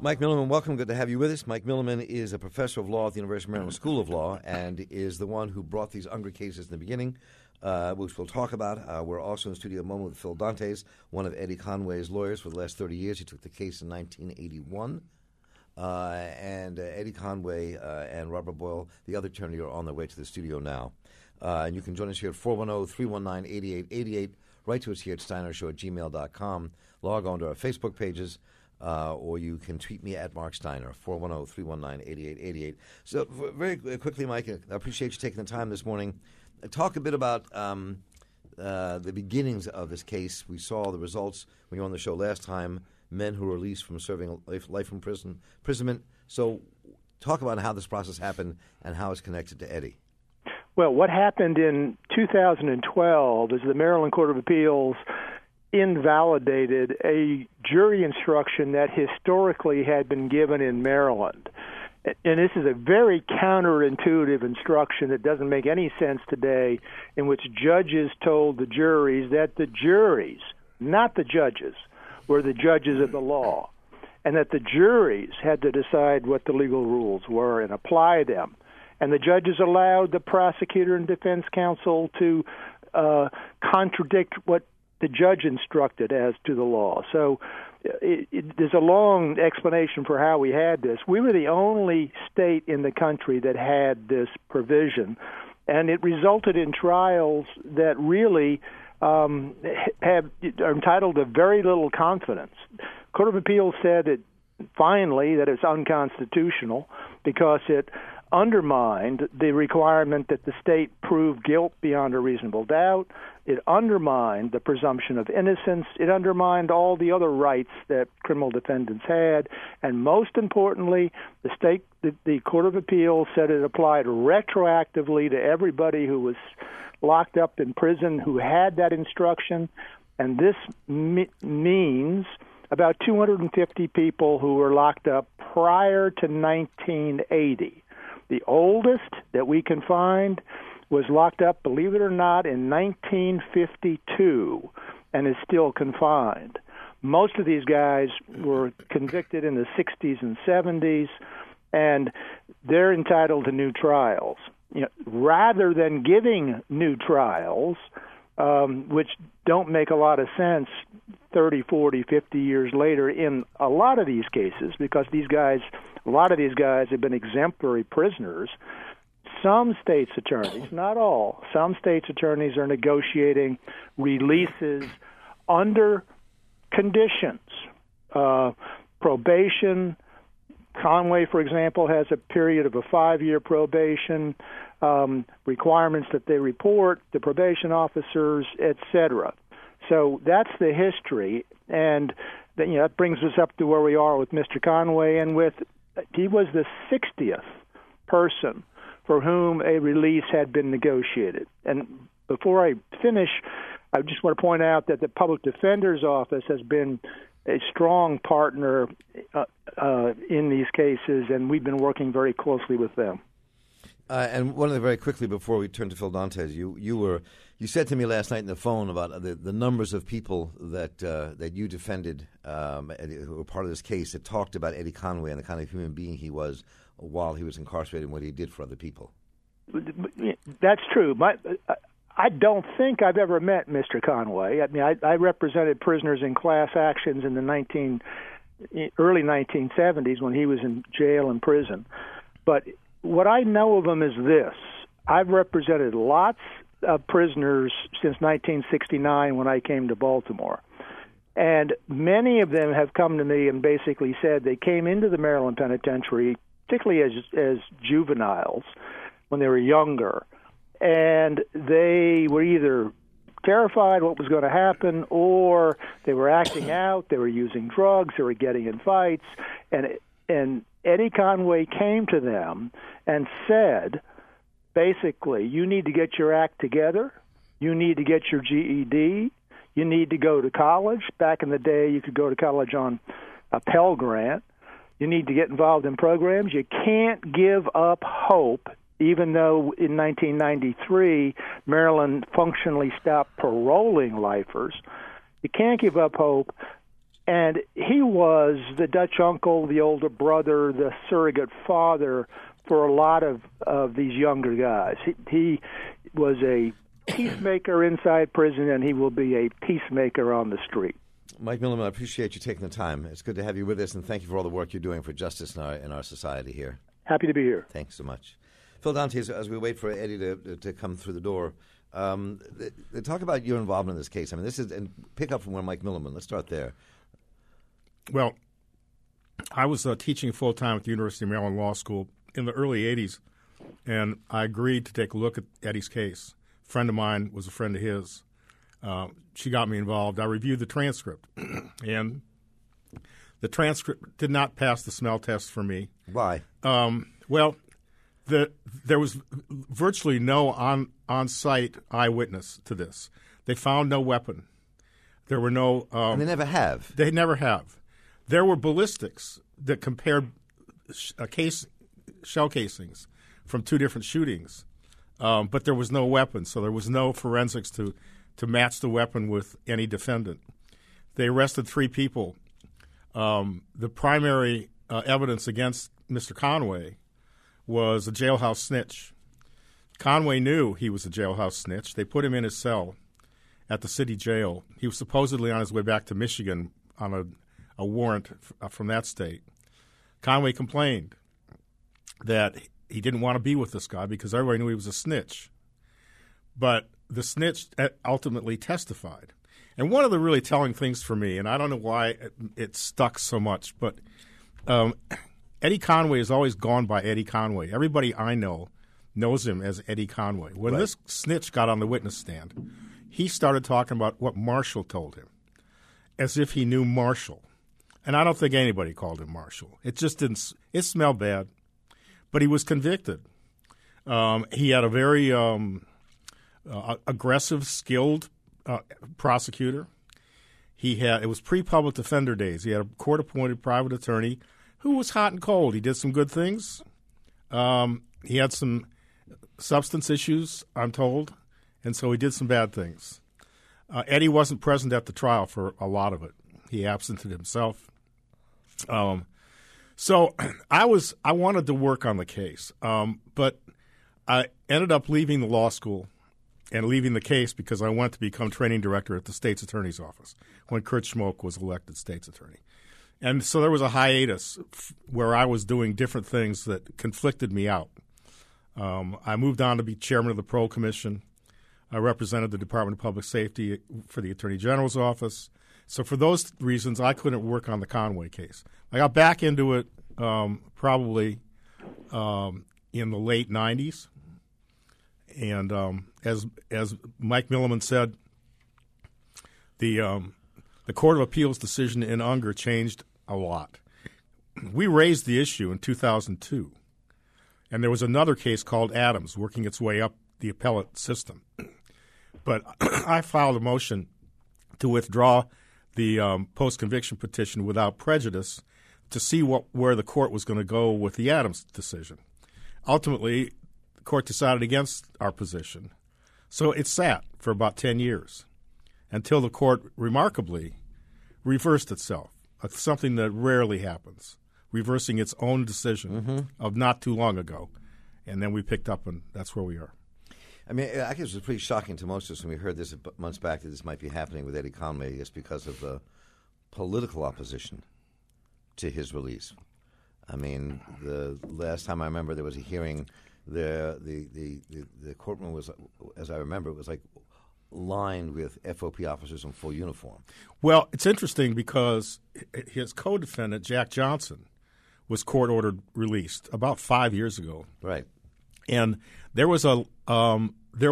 Mike Milliman, welcome. Good to have you with us. Mike Milliman is a professor of law at the University of Maryland School of Law and is the one who brought these Unger cases in the beginning, which we'll talk about. We're also in the studio at the moment with Phil Dantes, one of Eddie Conway's lawyers for the last 30 years. He took the case in 1981. And Eddie Conway and Robert Boyle, the other attorney, are on their way to the studio now. And you can join us here at 410-319-8888. Write to us here at steinershow@gmail.com. Log on to our Facebook pages. Or you can tweet me at Mark Steiner, 410-319-8888. So very quickly, Mike, I appreciate you taking the time this morning. Talk a bit about the beginnings of this case. We saw the results when you were on the show last time, men who were released from serving life imprisonment. So talk about how this process happened and how it's connected to Eddie. Well, what happened in 2012 is the Maryland Court of Appeals invalidated a jury instruction that historically had been given in Maryland. And this is a very counterintuitive instruction that doesn't make any sense today, in which judges told the juries that the juries, not the judges, were the judges of the law, and that the juries had to decide what the legal rules were and apply them. And the judges allowed the prosecutor and defense counsel to contradict what the judge instructed as to the law. So there's a long explanation for how we had this. We were the only state in the country that had this provision, and it resulted in trials that really are entitled to very little confidence. Court of Appeals said finally that it's unconstitutional because it undermined the requirement that the state prove guilt beyond a reasonable doubt. It undermined the presumption of innocence. It undermined all the other rights that criminal defendants had. And most importantly, the Court of Appeals said it applied retroactively to everybody who was locked up in prison who had that instruction. And this means about 250 people who were locked up prior to 1980. The oldest that we can find was locked up, believe it or not, in 1952 and is still confined. Most of these guys were convicted in the 60s and 70s, and they're entitled to new trials. Rather than giving new trials, which don't make a lot of sense 30, 40, 50 years later in a lot of these cases, because a lot of these guys have been exemplary prisoners. Some states' attorneys, not all, some states' attorneys are negotiating releases under conditions. Probation. Conway, for example, has a period of a 5-year probation, requirements that they report to probation officers, etc. So that's the history, and that brings us up to where we are with Mr. Conway, and he was the 60th person for whom a release had been negotiated. And before I finish, I just want to point out that the Public Defender's Office has been a strong partner in these cases, and we've been working very closely with them. And one of the very quickly before we turn to Phil Dantes, you said to me last night on the phone about the numbers of people that you defended who were part of this case that talked about Eddie Conway and the kind of human being he was while he was incarcerated and what he did for other people. That's true. I don't think I've ever met Mr. Conway. I mean, I represented prisoners in class actions in the early 1970s when he was in jail and prison. But what I know of him is this. I've represented lots of prisoners since 1969 when I came to Baltimore. And many of them have come to me and basically said they came into the Maryland Penitentiary, particularly as juveniles, when they were younger, and they were either terrified what was going to happen, or they were acting out, they were using drugs, they were getting in fights, and Eddie Conway came to them and said, basically, you need to get your act together, you need to get your GED, you need to go to college. Back in the day, you could go to college on a Pell Grant. You need to get involved in programs. You can't give up hope, even though in 1993, Maryland functionally stopped paroling lifers. You can't give up hope And he was the Dutch uncle, the older brother, the surrogate father for a lot of these younger guys. He was a peacemaker inside prison, and he will be a peacemaker on the street. Mike Milliman, I appreciate you taking the time. It's good to have you with us, and thank you for all the work you're doing for justice in our society here. Happy to be here. Thanks so much. Phil Dantes, as we wait for Eddie to come through the door, talk about your involvement in this case. I mean, and pick up from where Mike Milliman. Let's start there. Well, I was teaching full-time at the University of Maryland Law School in the early 80s, and I agreed to take a look at Eddie's case. A friend of mine was a friend of his. She got me involved. I reviewed the transcript, and the transcript did not pass the smell test for me. Why? Well, there was virtually no on-site eyewitness to this. They found no weapon. There were no... and they never have. They never have. There were ballistics that compared shell casings from two different shootings, but there was no weapon, so there was no forensics to match the weapon with any defendant. They arrested 3 people. The primary evidence against Mr. Conway was a jailhouse snitch. Conway knew he was a jailhouse snitch. They put him in his cell at the city jail. He was supposedly on his way back to Michigan on a warrant from that state. Conway complained that he didn't want to be with this guy because everybody knew he was a snitch. But the snitch ultimately testified. And one of the really telling things for me, and I don't know why it stuck so much, but Eddie Conway has always gone by Eddie Conway. Everybody I know knows him as Eddie Conway. When this snitch got on the witness stand, he started talking about what Marshall told him, as if he knew Marshall. And I don't think anybody called him Marshall. It just didn't – it smelled bad. But he was convicted. He had a very aggressive, skilled prosecutor. It was pre-public defender days. He had a court-appointed private attorney who was hot and cold. He did some good things. He had some substance issues, I'm told, and so he did some bad things. Eddie wasn't present at the trial for a lot of it. He absented himself. So I wanted to work on the case, but I ended up leaving the law school and leaving the case because I went to become training director at the state's attorney's office when Kurt Schmoke was elected state's attorney. And so there was a hiatus where I was doing different things that conflicted me out. I moved on to be chairman of the Parole Commission. I represented the Department of Public Safety for the Attorney General's office. So for those reasons, I couldn't work on the Conway case. I got back into it probably in the late 90s. And as Mike Milliman said, the Court of Appeals decision in Unger changed a lot. We raised the issue in 2002, and there was another case called Adams working its way up the appellate system. But I filed a motion to withdraw the post-conviction petition without prejudice to see where the court was going to go with the Adams decision. Ultimately, the court decided against our position. So it sat for about 10 years until the court remarkably reversed itself, something that rarely happens, reversing its own decision of not too long ago. And then we picked up, and that's where we are. I mean, I guess it was pretty shocking to most of us when we heard this months back that this might be happening with Eddie Conway just because of the political opposition to his release. I mean, the last time I remember there was a hearing, the courtroom was, as I remember, it was like lined with FOP officers in full uniform. Well, it's interesting because his co-defendant, Jack Johnson, was court-ordered released about 5 years ago. Right. And there was a lot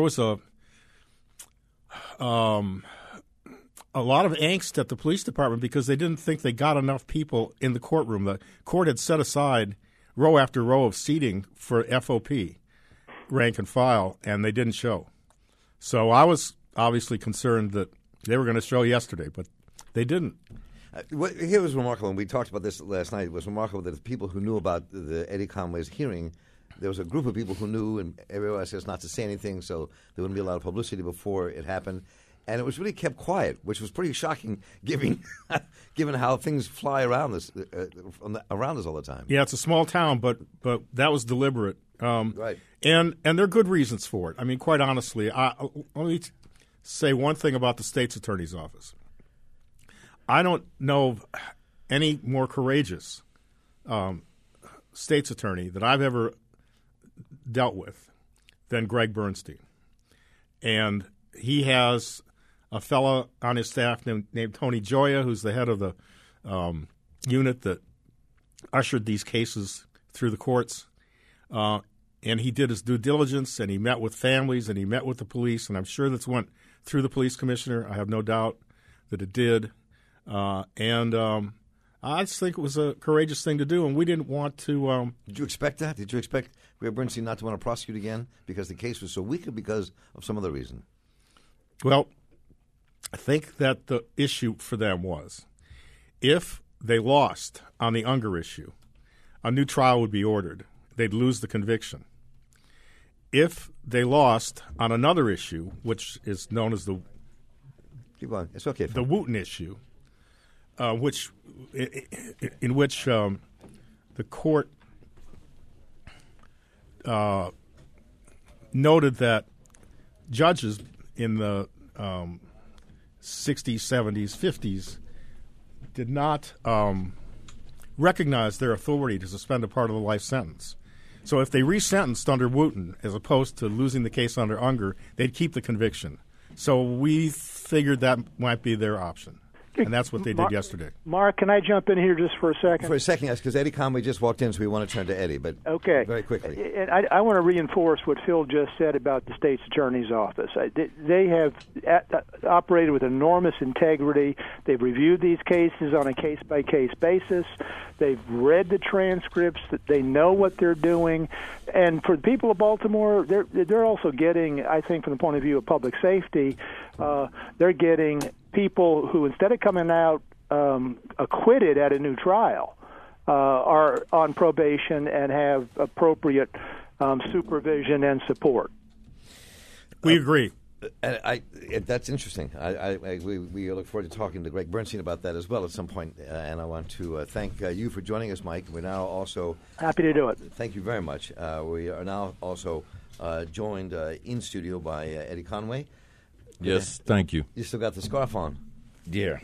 of angst at the police department because they didn't think they got enough people in the courtroom. The court had set aside row after row of seating for FOP, rank and file, and they didn't show. So I was obviously concerned that they were going to show yesterday, but they didn't. Here was remarkable, and we talked about this last night. It was remarkable that the people who knew about the Eddie Conway's hearing, there was a group of people who knew, and everyone says not to say anything, so there wouldn't be a lot of publicity before it happened. and it was really kept quiet, which was pretty shocking, given how things fly around us all the time. Yeah, it's a small town, but that was deliberate. Right. And there are good reasons for it. I mean, quite honestly, let me say one thing about the state's attorney's office. I don't know of any more courageous state's attorney that I've ever dealt with than Greg Bernstein. And he has a fellow on his staff named Tony Gioia, who's the head of the unit that ushered these cases through the courts. And he did his due diligence, and he met with families, and he met with the police, and I'm sure this went through the police commissioner. I have no doubt that it did. I just think it was a courageous thing to do, and we didn't want to. Did you expect that? Did you expect Greg Bernstein not to want to prosecute again because the case was so weak, or because of some other reason? Well, I think that the issue for them was if they lost on the Unger issue, a new trial would be ordered. They'd lose the conviction. If they lost on another issue, which is known as the Keep going. It's okay. The Wooten issue, in which the court noted that judges in the 60s, 70s, 50s did not recognize their authority to suspend a part of the life sentence. So if they resentenced under Wooten as opposed to losing the case under Unger, they'd keep the conviction. So we figured that might be their option. And that's what they did yesterday. Mark, can I jump in here just for a second? For a second, yes, because Eddie Conway just walked in, so we want to turn to Eddie. But okay, very quickly. And I want to reinforce what Phil just said about the state's attorney's office. They have operated with enormous integrity. They've reviewed these cases on a case-by-case basis. They've read the transcripts. They know what they're doing. And for the people of Baltimore, they're also getting, I think, from the point of view of public safety, they're getting people who, instead of coming out acquitted at a new trial, are on probation and have appropriate supervision and support. We agree. That's interesting. We look forward to talking to Greg Bernstein about that as well at some point. And I want to thank you for joining us, Mike. We're now also happy to do it. Thank you very much. We are now also joined in studio by Eddie Conway. Yes, thank you. You still got the scarf on. Yeah.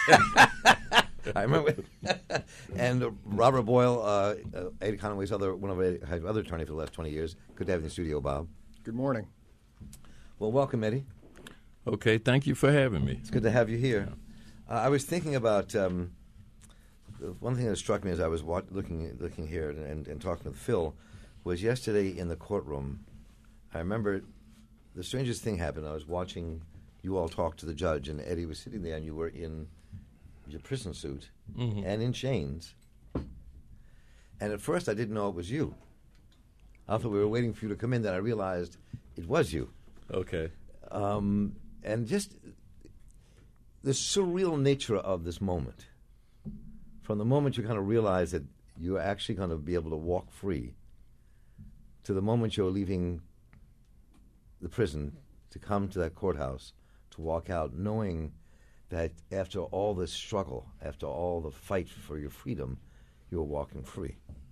I remember. And Robert Boyle, Eddie Conway's other attorney for the last 20 years. Good to have you in the studio, Bob. Good morning. Well, welcome, Eddie. Okay, thank you for having me. It's good to have you here. I was thinking about one thing that struck me as I was looking here and talking with Phil was yesterday in the courtroom. I remember the strangest thing happened. I was watching you all talk to the judge, and Eddie was sitting there, and you were in your prison suit and in chains. And at first, I didn't know it was you. I thought we were waiting for you to come in. Then I realized it was you. Okay. And just the surreal nature of this moment. From the moment you kind of realize that you're actually going to be able to walk free to the moment you're leaving the prison to come to that courthouse, to walk out, knowing that after all this struggle, after all the fight for your freedom, you're walking free.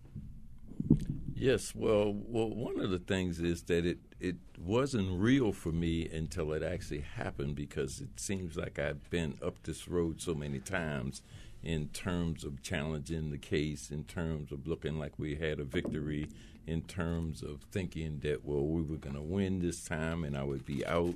Yes, well, one of the things is that it wasn't real for me until it actually happened, because it seems like I've been up this road so many times in terms of challenging the case, in terms of looking like we had a victory, in terms of thinking that, well, we were going to win this time and I would be out.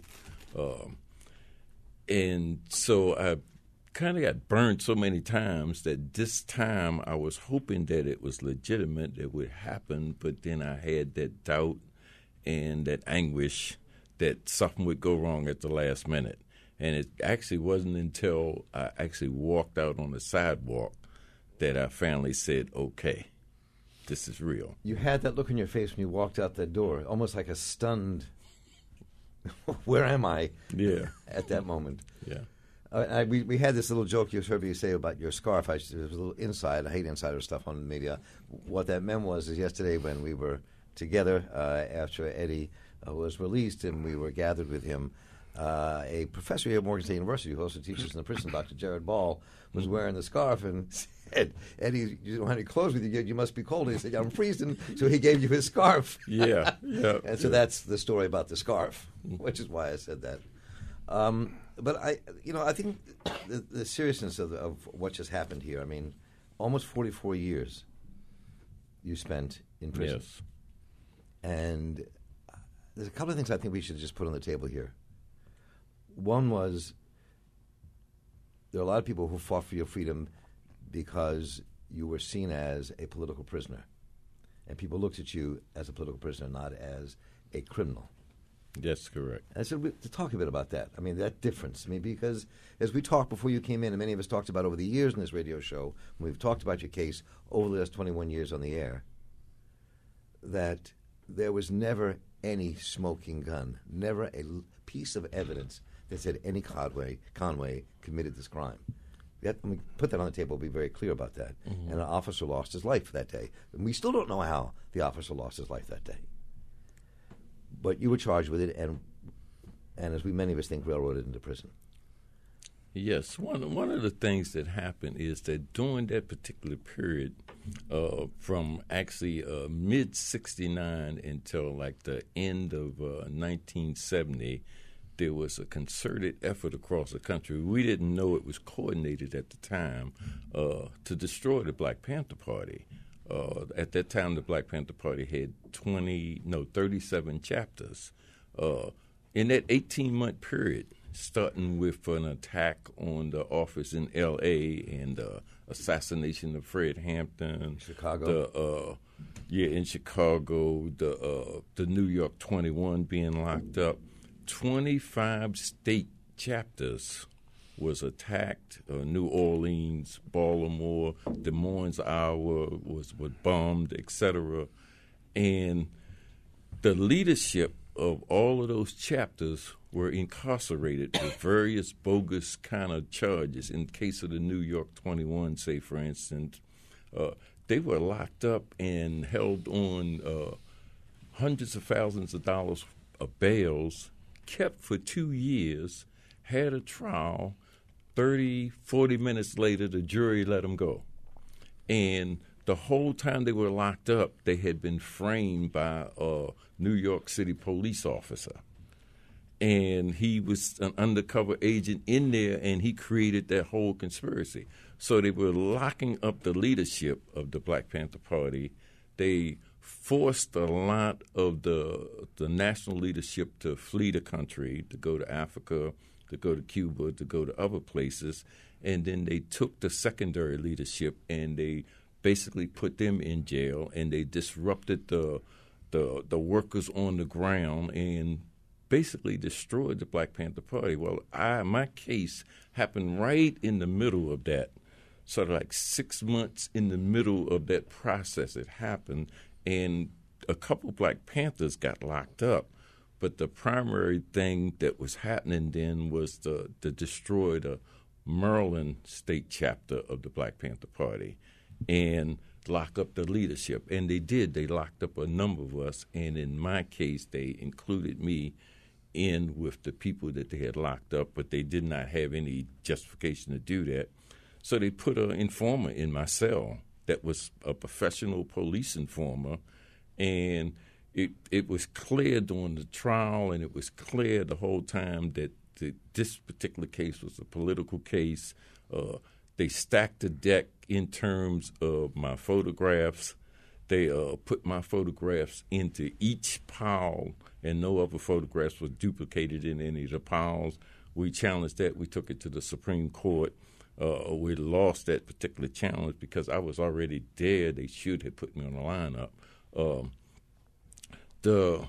And so I kind of got burned so many times that this time I was hoping that it was legitimate, it would happen, but then I had that doubt and that anguish that something would go wrong at the last minute. And it actually wasn't until I actually walked out on the sidewalk that I finally said, okay, this is real. You had that look on your face when you walked out that door, almost like a stunned, where am I? Yeah. At that moment. Yeah. We had this little joke you heard me say about your scarf. It was a little inside. I hate insider stuff on the media. What that meant was yesterday when we were together after Eddie was released and we were gathered with him, a professor here at Morgan State University who also teaches in the prison, Dr. Jared Ball, was wearing the scarf and said, Eddie, you don't have any clothes with you, you must be cold. And he said, I'm freezing, so he gave you his scarf. Yeah. And so that's the story about the scarf, which is why I said that. But I think the seriousness of what just happened here, I mean, almost 44 years you spent in prison. Yes. And there's a couple of things I think we should just put on the table here. One was there are a lot of people who fought for your freedom because you were seen as a political prisoner. And people looked at you as a political prisoner, not as a criminal. That's correct. And so to talk a bit about that, I mean, that difference. I mean, because as we talked before you came in, and many of us talked about over the years in this radio show, when we've talked about your case over the last 21 years on the air, that there was never any smoking gun, never a piece of evidence that said any Conway committed this crime. Let me put that on the table, be very clear about that. Mm-hmm. And an officer lost his life that day. And we still don't know how the officer lost his life that day. But you were charged with it, and as many of us think, railroaded into prison. Yes, one of the things that happened is that during that particular period, from actually mid '69 until like the end of 1970, there was a concerted effort across the country. We didn't know it was coordinated at the time to destroy the Black Panther Party. At that time, the Black Panther Party had 37 chapters. In that 18-month period, starting with an attack on the office in L.A. and the assassination of Fred Hampton, Chicago, in Chicago, the New York 21 being locked up, 25 state chapters was attacked. New Orleans, Baltimore, Des Moines, Iowa was bombed, etc. And the leadership of all of those chapters were incarcerated with various bogus kind of charges. In the case of the New York 21, say, for instance, they were locked up and held on hundreds of thousands of dollars of bails, kept for 2 years, had a trial. 30, 40 minutes later, the jury let them go. And the whole time they were locked up, they had been framed by a New York City police officer. And he was an undercover agent in there, and he created that whole conspiracy. So they were locking up the leadership of the Black Panther Party. They forced a lot of the national leadership to flee the country, to go to Africa, to go to Cuba, to go to other places. And then they took the secondary leadership and they basically put them in jail, and they disrupted the workers on the ground and basically destroyed the Black Panther Party. Well, my case happened right in the middle of that, sort of like 6 months in the middle of that process. It happened, and a couple Black Panthers got locked up. But the primary thing that was happening then was to destroy the Maryland state chapter of the Black Panther Party and lock up the leadership. And they did. They locked up a number of us. And in my case, they included me in with the people that they had locked up, but they did not have any justification to do that. So they put an informer in my cell that was a professional police informer, and it was clear during the trial, and it was clear the whole time that this particular case was a political case. They stacked the deck in terms of my photographs. They put my photographs into each pile, and no other photographs were duplicated in any of the piles. We challenged that. We took it to the Supreme Court. We lost that particular challenge because I was already there. They should have put me on the lineup. The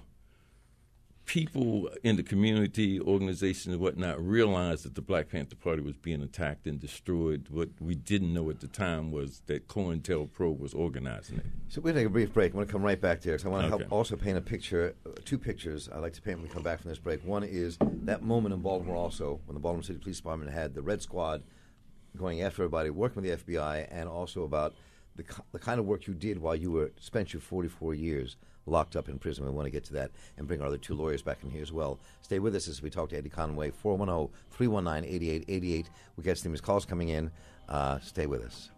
people in the community, organizations and whatnot, realized that the Black Panther Party was being attacked and destroyed. What we didn't know at the time was that COINTELPRO was organizing it. So we're going to take a brief break. I want to come right back there because I want to help also paint a picture, two pictures I'd like to paint when we come back from this break. One is that moment in Baltimore also when the Baltimore City Police Department had the Red Squad going after everybody, working with the FBI, and also about the kind of work you did while you spent your 44 years locked up in prison. We want to get to that and bring our other two lawyers back in here as well. Stay with us as we talk to Eddie Conway. 410-319-8888. We'll get some of his calls coming in. Stay with us.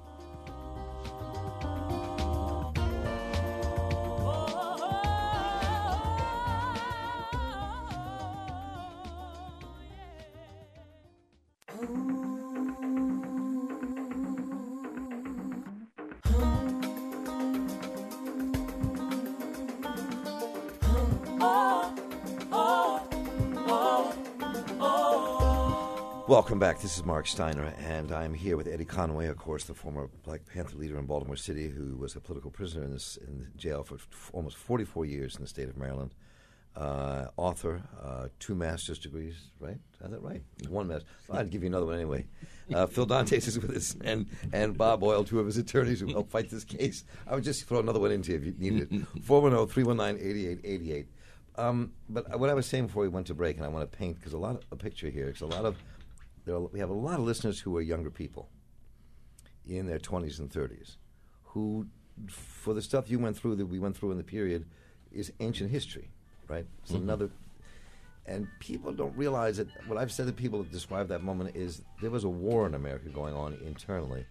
Welcome back. This is Mark Steiner, and I'm here with Eddie Conway, of course, the former Black Panther leader in Baltimore City, who was a political prisoner in jail for almost 44 years in the state of Maryland. Author, 2 master's degrees, right? Is that right? 1 master. Well, I'd give you another one anyway. Phil Dantes is with us, and Bob Boyle, 2 of his attorneys who helped fight this case. I would just throw another one into you if you needed it. 410-319-8888. But what I was saying before we went to break, and I want to paint a picture here, because we have a lot of listeners who are younger people in their 20s and 30s who, for the stuff you went through, that we went through in the period, is ancient history, right? It's another, and people don't realize that what I've said to people that describe that moment is there was a war in America going on internally.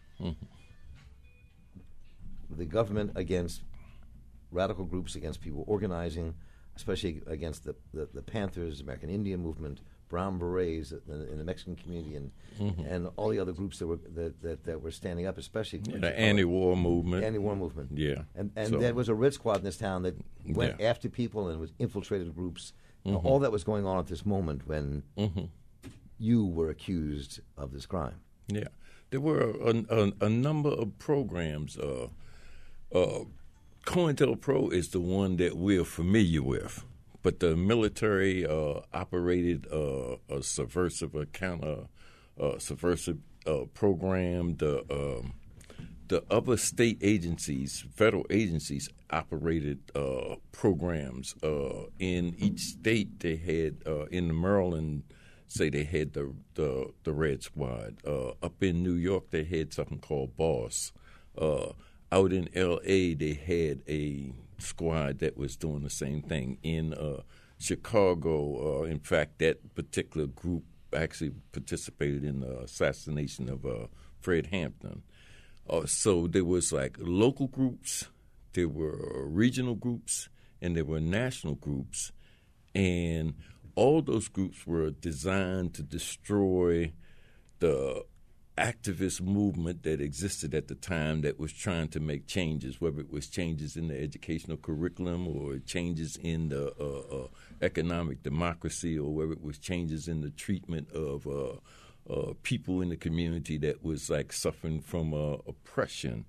The government against radical groups, against people organizing, especially against the Panthers, American Indian movement, Brown Berets in the Mexican community, and all the other groups that were standing up, especially the anti-war movement. Anti-war movement. Yeah. And so there was a red squad in this town that went after people and was infiltrated groups. All that was going on at this moment when you were accused of this crime. Yeah. There were a number of programs. COINTELPRO is the one that we're familiar with. But the military operated a subversive program. The other state agencies, federal agencies, operated programs. In each state, they had in Maryland, say they had the Red Squad. Up in New York, they had something called BOSS. Out in L.A., they had a squad that was doing the same thing. In Chicago, in fact, that particular group actually participated in the assassination of Fred Hampton. So there was like local groups, there were regional groups, and there were national groups. And all those groups were designed to destroy the activist movement that existed at the time that was trying to make changes, whether it was changes in the educational curriculum or changes in the economic democracy, or whether it was changes in the treatment of people in the community that was like suffering from oppression.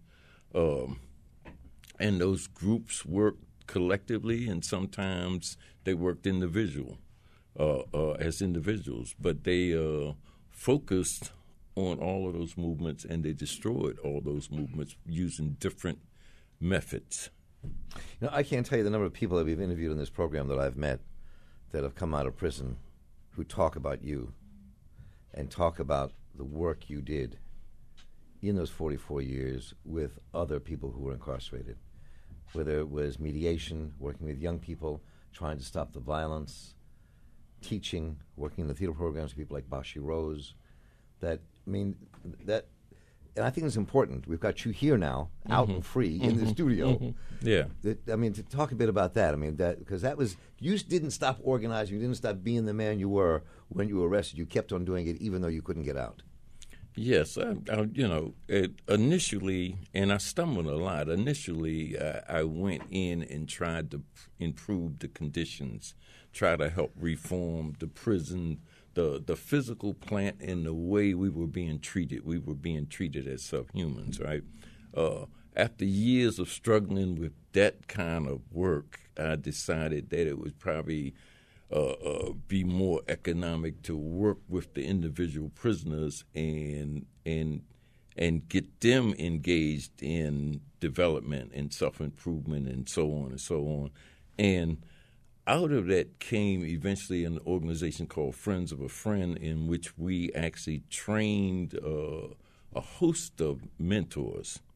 And those groups worked collectively, and sometimes they worked as individuals, but they focused on all of those movements, and they destroyed all those movements using different methods. You know, I can't tell you the number of people that we've interviewed in this program that I've met that have come out of prison who talk about you and talk about the work you did in those 44 years with other people who were incarcerated, whether it was mediation, working with young people, trying to stop the violence, teaching, working in the theater programs with people like Bashi Rose. And I think it's important. We've got you here now, out and free in the studio. Yeah. To talk a bit about that. Because that was, you didn't stop organizing. You didn't stop being the man you were when you were arrested. You kept on doing it even though you couldn't get out. Yes. Initially, and I stumbled a lot. Initially, I went in and tried to improve the conditions, try to help reform the prison, the physical plant, and the way we were being treated. We were being treated as subhumans, right? After years of struggling with that kind of work, I decided that it would probably be more economic to work with the individual prisoners and get them engaged in development and self-improvement and so on and so on. And out of that came eventually an organization called Friends of a Friend, in which we actually trained a host of mentors.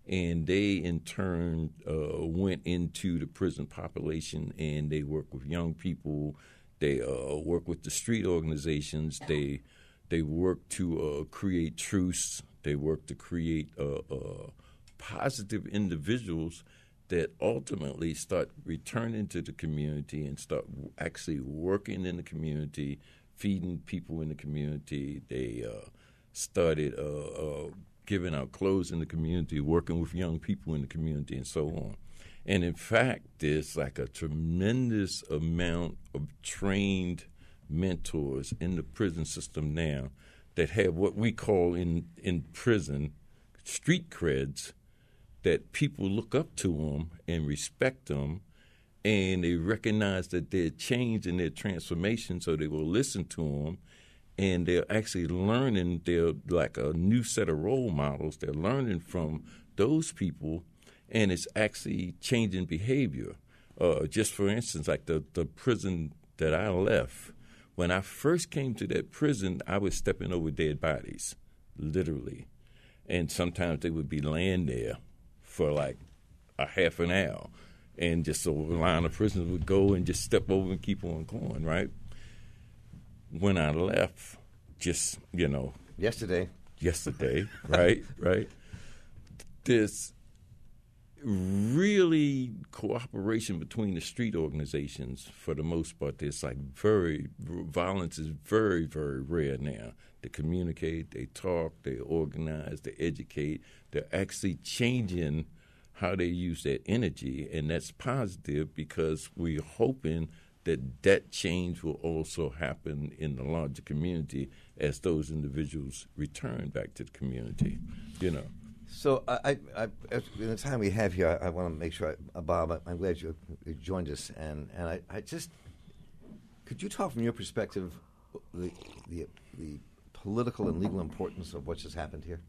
and they in turn went into the prison population, and they work with young people. They work with the street organizations. They work to create truce. They work to create positive individuals that ultimately start returning to the community and start actually working in the community, feeding people in the community. They started giving out clothes in the community, working with young people in the community, and so on. And in fact, there's like a tremendous amount of trained mentors in the prison system now that have what we call in prison street creds, that people look up to them and respect them, and they recognize that they're changed in their transformation, so they will listen to them, and they're actually learning. They're like a new set of role models. They're learning from those people, and it's actually changing behavior. Just for instance, like the prison that I left, when I first came to that prison, I was stepping over dead bodies, literally. And sometimes they would be laying there for like a half an hour, and just so a line of prisoners would go and just step over and keep on going, right? When I left, just, Yesterday, right? This really cooperation between the street organizations, for the most part, there's like violence is very, very rare now. They communicate, they talk, they organize, they educate. They're actually changing how they use that energy, and that's positive because we're hoping that change will also happen in the larger community as those individuals return back to the community, So in the time we have here, I want to make sure, Bob, I'm glad you joined us, and I just, could you talk from your perspective the political and legal importance of what just happened here?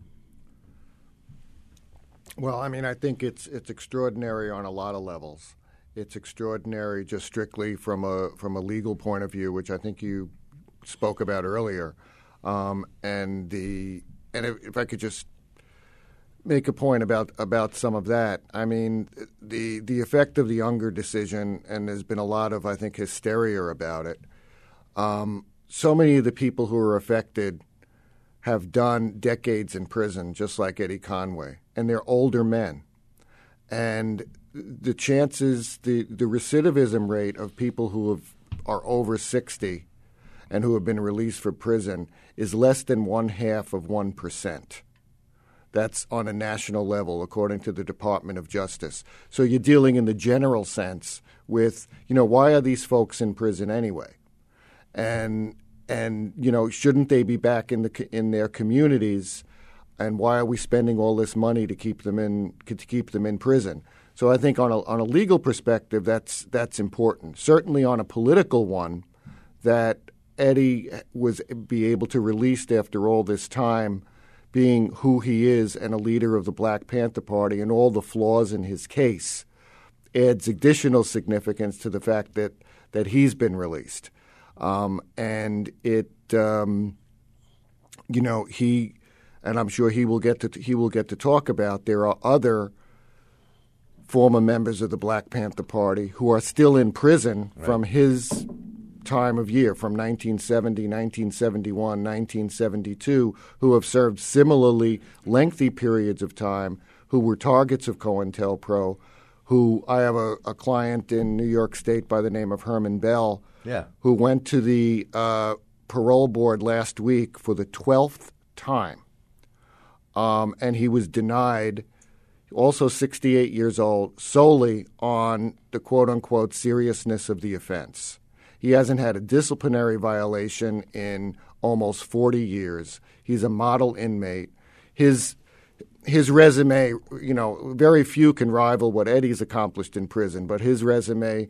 Well, I mean, I think it's extraordinary on a lot of levels. It's extraordinary just strictly from a legal point of view, which I think you spoke about earlier, and if I could just make a point about some of that. I mean, the effect of the Unger decision, and there's been a lot of, I think, hysteria about it. So many of the people who are affected have done decades in prison, just like Eddie Conway, and they're older men. And the chances, the recidivism rate of people who are over 60 and who have been released from prison is less than 0.5%. That's on a national level, according to the Department of Justice. So you're dealing in the general sense with, why are these folks in prison anyway? And shouldn't they be back in their communities? And why are we spending all this money to keep them in prison? So I think on a legal perspective, that's important. Certainly on a political one, that Eddie be able to release after all this time, being who he is and a leader of the Black Panther Party, and all the flaws in his case, adds additional significance to the fact that he's been released. And it, he, and I'm sure he will get to talk about, there are other former members of the Black Panther Party who are still in prison from his time of year, from 1970, 1971, 1972, who have served similarly lengthy periods of time, who were targets of COINTELPRO, who I have a client in New York State by the name of Herman Bell, who went to the parole board last week for the 12th time. And he was denied, also 68 years old, solely on the quote-unquote seriousness of the offense. He hasn't had a disciplinary violation in almost 40 years. He's a model inmate. His resume, very few can rival what Eddie's accomplished in prison, but his resume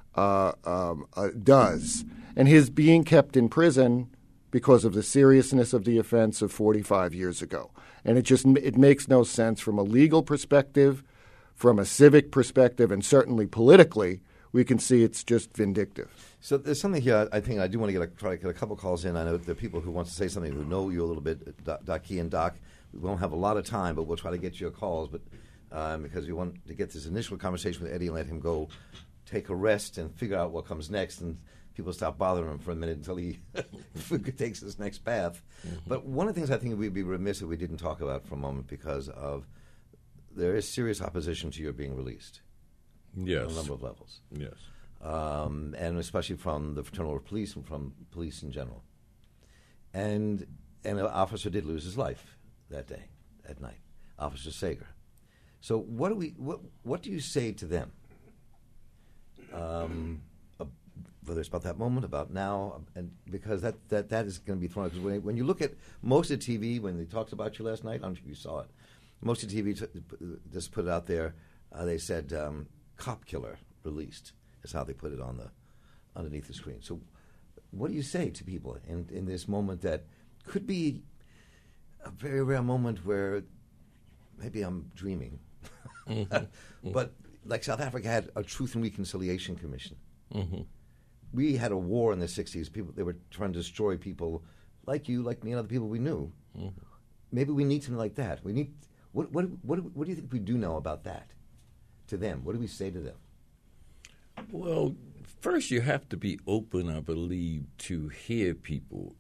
does. And his being kept in prison because of the seriousness of the offense of 45 years ago. And it makes no sense from a legal perspective, from a civic perspective, and certainly politically. We can see it's just vindictive. So there's something here I think I do want to try to get a couple calls in. I know there are people who want to say something who know you a little bit, Doc Key and Doc. We won't have a lot of time, but we'll try to get your calls. But because we want to get this initial conversation with Eddie and let him go take a rest and figure out what comes next, and people stop bothering him for a minute until he takes his next path. Mm-hmm. But one of the things I think we'd be remiss if we didn't talk about for a moment, because of there is serious opposition to your being released. Yes. On a number of levels. Yes. And especially from the Fraternal Order of Police and from police in general. And an officer did lose his life that day, at night, Officer Sager. So what do you say to them? Whether it's about that moment, about now, and because that is going to be thrown. Because when you look at most of TV, when they talked about you last night, I don't know if you saw it. Most of TV just put it out there. They said "cop killer released" is how they put it on underneath the screen. So, what do you say to people in this moment that could be a very rare moment where maybe I'm dreaming, but like South Africa had a Truth and Reconciliation Commission. Mm-hmm. We had a war in the 60s. They were trying to destroy people like you, like me, and other people we knew. Mm-hmm. Maybe we need something like that. We need. What do you think we do know about that to them? What do we say to them? Well, first you have to be open, I believe, to hear people.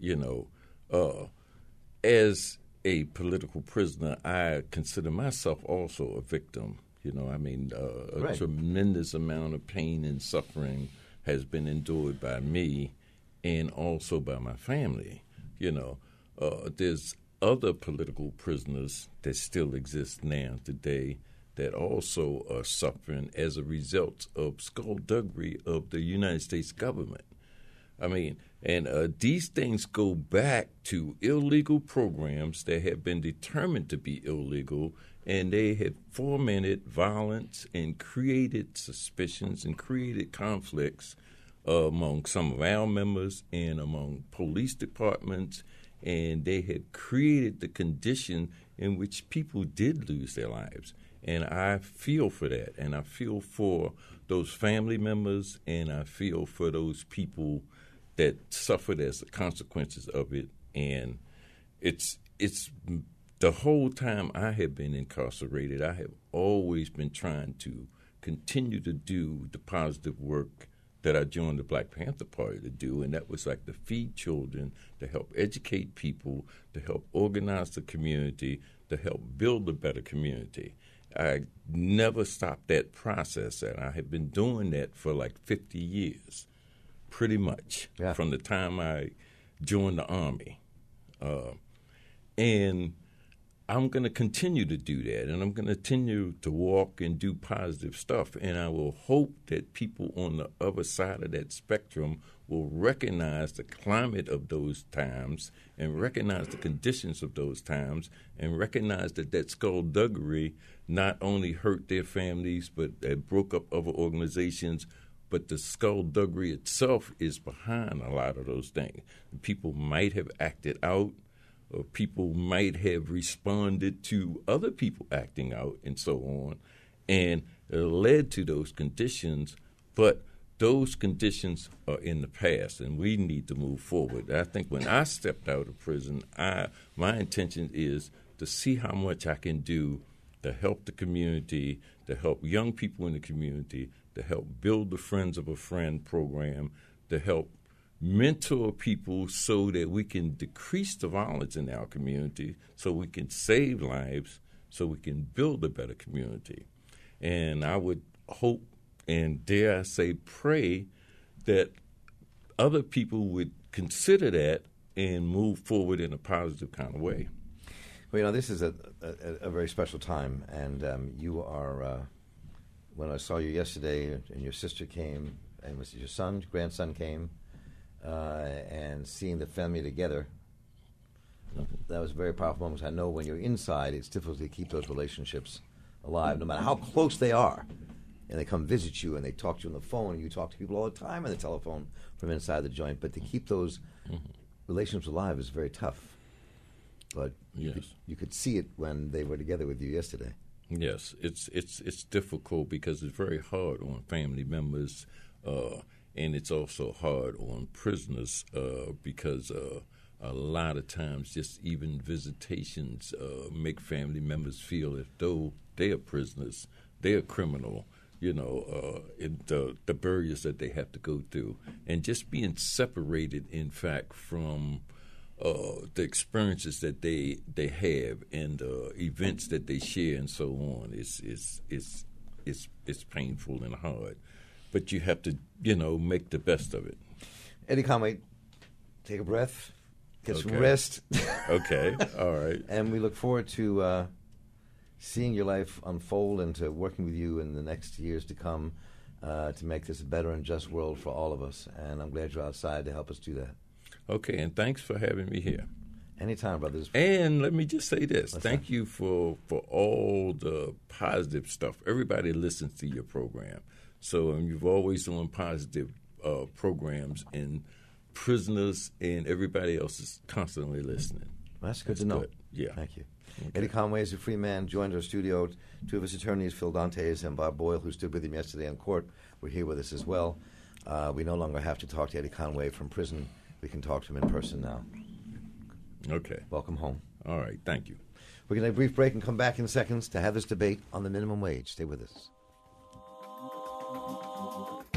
As a political prisoner, I consider myself also a victim. A tremendous amount of pain and suffering has been endured by me and also by my family. There's other political prisoners that still exist now today that also are suffering as a result of skullduggery of the United States government. These things go back to illegal programs that have been determined to be illegal, and they have fomented violence and created suspicions and created conflicts among some of our members and among police departments, and they have created the condition in which people did lose their lives. And I feel for that, and I feel for those family members, and I feel for those people that suffered as the consequences of it. And it's the whole time I have been incarcerated, I have always been trying to continue to do the positive work that I joined the Black Panther Party to do, and that was like to feed children, to help educate people, to help organize the community, to help build a better community. I never stopped that process, and I have been doing that for like 50 years, pretty much, from the time I joined the Army. And I'm going to continue to do that, and I'm going to continue to walk and do positive stuff, and I will hope that people on the other side of that spectrum will recognize the climate of those times and recognize the conditions of those times and recognize that skullduggery not only hurt their families, but it broke up other organizations, but the skullduggery itself is behind a lot of those things. People might have acted out, or people might have responded to other people acting out and so on, and it led to those conditions, but those conditions are in the past, and we need to move forward. I think when I stepped out of prison, my intention is to see how much I can do to help the community, to help young people in the community, to help build the Friends of a Friend program, to help mentor people so that we can decrease the violence in our community, so we can save lives, so we can build a better community. And I would hope, and dare I say pray, that other people would consider that and move forward in a positive kind of way. Well, this is a very special time, and you are, when I saw you yesterday and your sister came, and was it your grandson came, and seeing the family together, that was a very powerful moment. I know when you're inside, it's difficult to keep those relationships alive, no matter how close they are. And they come visit you, and they talk to you on the phone, and you talk to people all the time on the telephone from inside the joint. But to keep those relationships alive is very tough. But yes, you could see it when they were together with you yesterday. Yes, it's difficult because it's very hard on family members, and it's also hard on prisoners because a lot of times just even visitations make family members feel as though they are prisoners, they are criminal, the barriers that they have to go through. And just being separated, in fact, from the experiences that they have and events that they share and so on is painful and hard. But you have to, make the best of it. Eddie Conway, take a breath, get some Okay. rest. Okay, all right. And we look forward to seeing your life unfold and to working with you in the next years to come to make this a better and just world for all of us. And I'm glad you're outside to help us do that. Okay, and thanks for having me here. Anytime, brothers. And let me just say this. What's Thank that? you for all the positive stuff. Everybody listens to your program. So you've always done positive programs, and prisoners and everybody else is constantly listening. Well, that's good That's to know. good. Yeah. Thank you. Okay. Eddie Conway is a free man, joined our studio. Two of his attorneys, Phil Dantes and Bob Boyle, who stood with him yesterday in court, were here with us as well. We no longer have to talk to Eddie Conway from prison. We can talk to him in person now. Okay. Welcome home. All right. Thank you. We're going to take a brief break and come back in seconds to have this debate on the minimum wage. Stay with us.